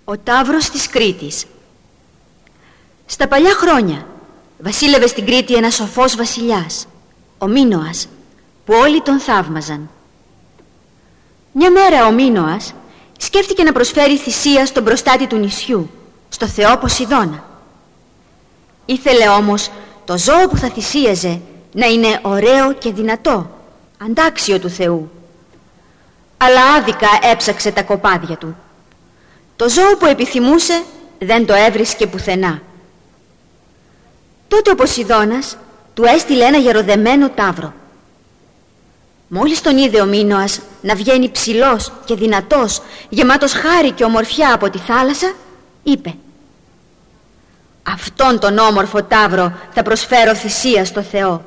Ο Ταύρος της Κρήτης. Στα παλιά χρόνια βασίλευε στην Κρήτη ένας σοφός βασιλιάς, ο Μίνωας, που όλοι τον θαύμαζαν. Μια μέρα ο Μίνωας σκέφτηκε να προσφέρει θυσία στον προστάτη του νησιού, στο θεό Ποσειδώνα. Ήθελε όμως το ζώο που θα θυσίαζε να είναι ωραίο και δυνατό, αντάξιο του Θεού. Αλλά άδικα έψαξε τα κοπάδια του. Το ζώο που επιθυμούσε δεν το έβρισκε πουθενά. Τότε ο Ποσειδώνας του έστειλε ένα γεροδεμένο ταύρο. Μόλις τον είδε ο Μίνωας να βγαίνει ψηλός και δυνατός, γεμάτος χάρη και ομορφιά από τη θάλασσα, είπε: «Αυτόν τον όμορφο ταύρο θα προσφέρω θυσία στο Θεό».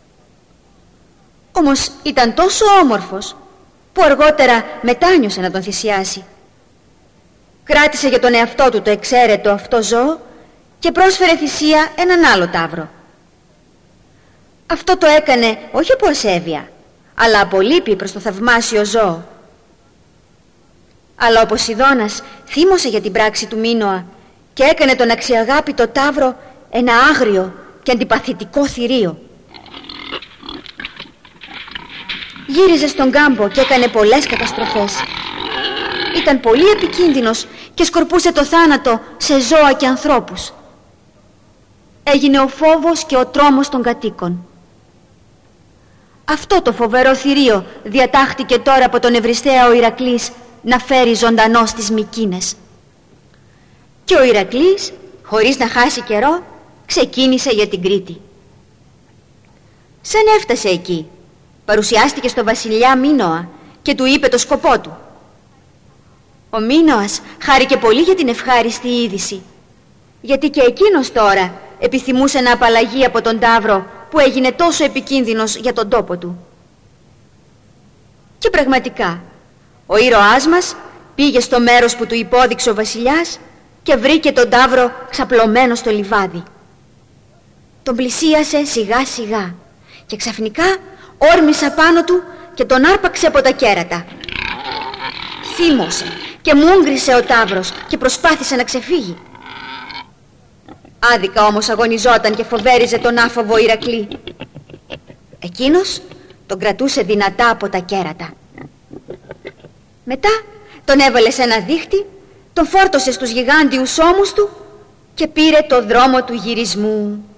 Όμως ήταν τόσο όμορφος που αργότερα μετάνιωσε να τον θυσιάσει. Κράτησε για τον εαυτό του το εξαίρετο αυτό ζώο και πρόσφερε θυσία έναν άλλο ταύρο. Αυτό το έκανε όχι από ασέβεια, αλλά από λύπη προς το θαυμάσιο ζώο. Αλλά ο Ποσειδώνας θύμωσε για την πράξη του Μίνωα και έκανε τον αξιαγάπητο ταύρο ένα άγριο και αντιπαθητικό θηρίο. Γύριζε στον κάμπο και έκανε πολλές καταστροφές. Ήταν πολύ επικίνδυνος και σκορπούσε το θάνατο σε ζώα και ανθρώπους. Έγινε ο φόβος και ο τρόμος των κατοίκων. Αυτό το φοβερό θηρίο διατάχθηκε τώρα από τον Ευριστέα ο Ηρακλής να φέρει ζωντανό στις Μικίνες. Και ο Ηρακλής, χωρίς να χάσει καιρό, ξεκίνησε για την Κρήτη. Σαν έφτασε εκεί, παρουσιάστηκε στο βασιλιά Μίνωα και του είπε το σκοπό του. Ο Μίνωας χάρηκε πολύ για την ευχάριστη είδηση, γιατί και εκείνος τώρα επιθυμούσε να απαλλαγεί από τον ταύρο που έγινε τόσο επικίνδυνος για τον τόπο του. Και πραγματικά, ο ήρωάς μας πήγε στο μέρος που του υπόδειξε ο βασιλιάς και βρήκε τον ταύρο ξαπλωμένο στο λιβάδι. Τον πλησίασε σιγά σιγά και ξαφνικά όρμησε πάνω του και τον άρπαξε από τα κέρατα. Θύμωσε και μούγκρισε ο ταύρος και προσπάθησε να ξεφύγει. Άδικα όμως αγωνιζόταν και φοβέριζε τον άφοβο Ηρακλή. Εκείνος τον κρατούσε δυνατά από τα κέρατα. Μετά τον έβαλε σε ένα δίχτυ, τον φόρτωσε στους γιγάντιους ώμους του και πήρε το δρόμο του γυρισμού.